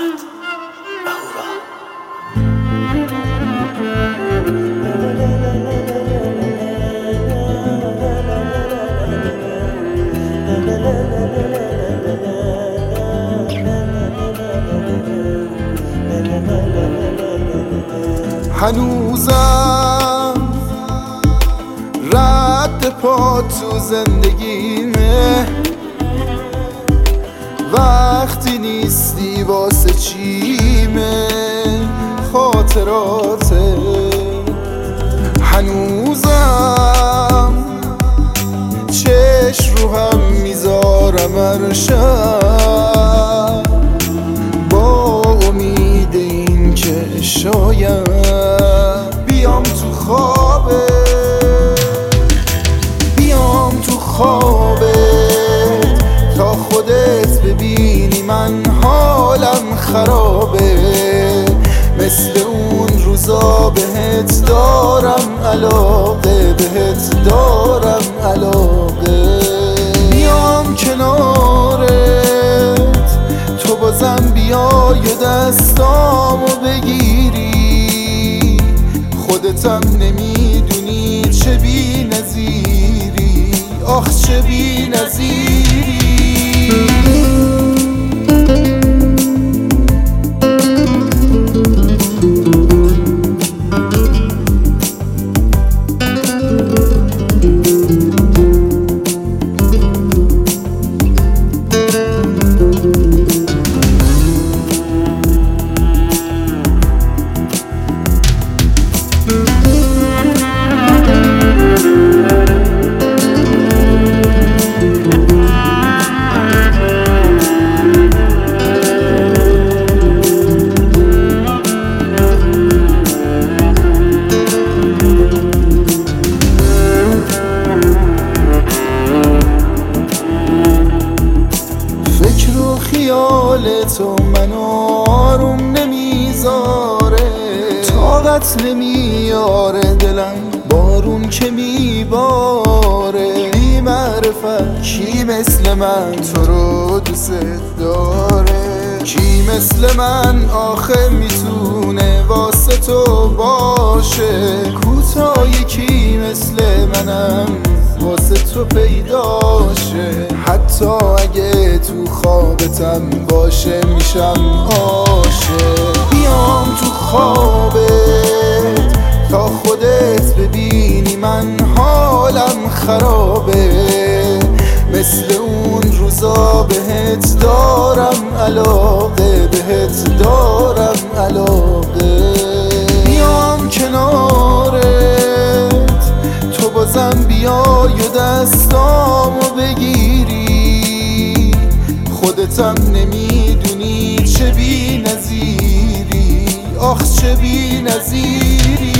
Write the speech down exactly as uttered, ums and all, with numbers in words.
احمد اهورا. هنوزم رد پا تو زندگیمه، وقتی نیستی واسه چیمه خاطراته. هنوزم چشم رو هم میذارم هر شب با امید این که شاید بیام تو خوابه، بیام تو خوابه تا خودت ببینی من حالم خرابه. مثل اون روزا بهت دارم علاقه، بهت دارم علاقه. بیام کنارت تو بازم بیای و دستامو بگیری، خودتم نمیدونی چه بی نظیری، آخ چه بی نظیری. خیال تو منو آروم نمیذاره، طاقت نمیاره دلم بارون که میباره. بی معرفت کی مثل من تو رو دوست داره، کی مثل من آخه میتونه واسه تو باشه. کوتاه کی مثل منم واسه تو پیداشه، حتی اگه تو خوابتم باشه میشم عاشق. بیام تو خوابت تا خودت ببینی من حالم خرابه. مثل اون روزا بهت دارم علاقه، بهت دارم علاقه. بیام کنارت تو بازم بیای و دستامو بگیری، خودتم نمیدونی چه بی نظیری، آخ چه بی نظیری.